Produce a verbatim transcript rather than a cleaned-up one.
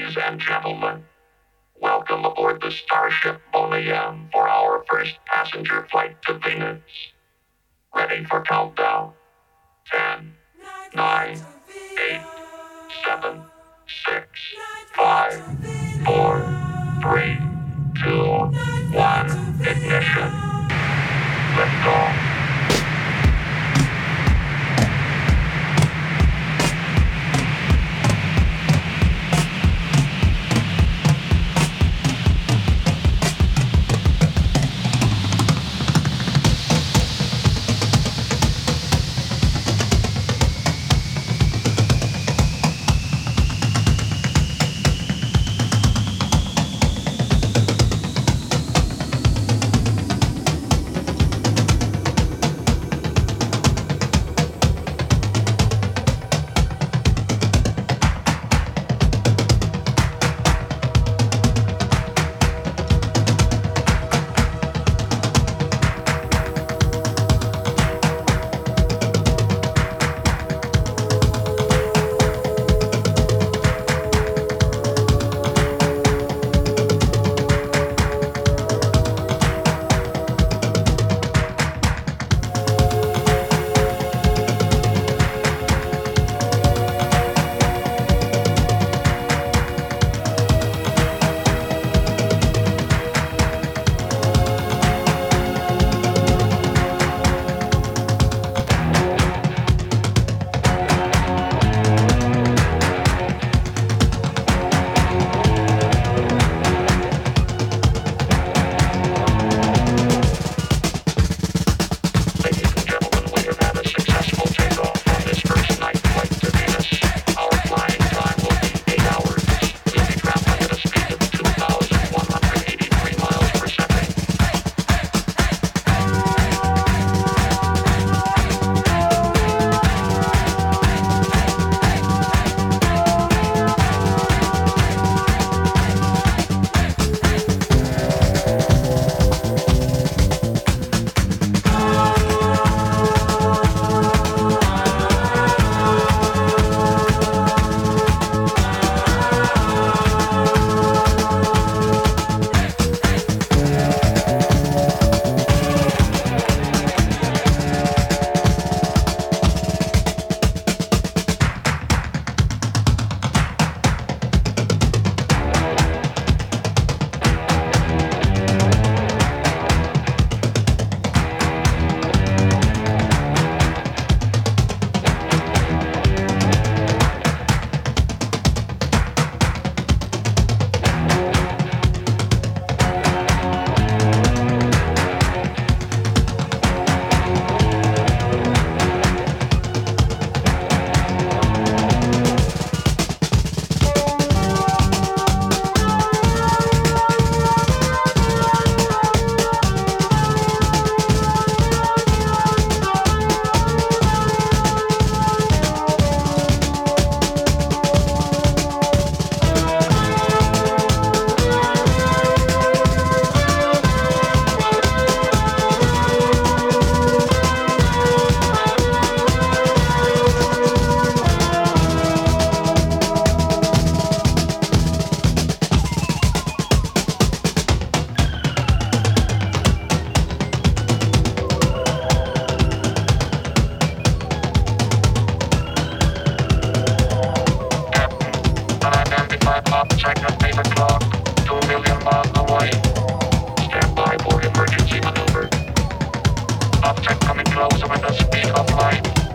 Ladies and gentlemen, welcome aboard the Starship Boneyam for our first passenger flight to Venus. Ready for countdown. Ten, nine, eight, seven, six, five, four, three, two, one, ignition. Lift off. Object at eight o'clock, two million miles away. Stand by for emergency maneuver. Object coming closer with the speed of light.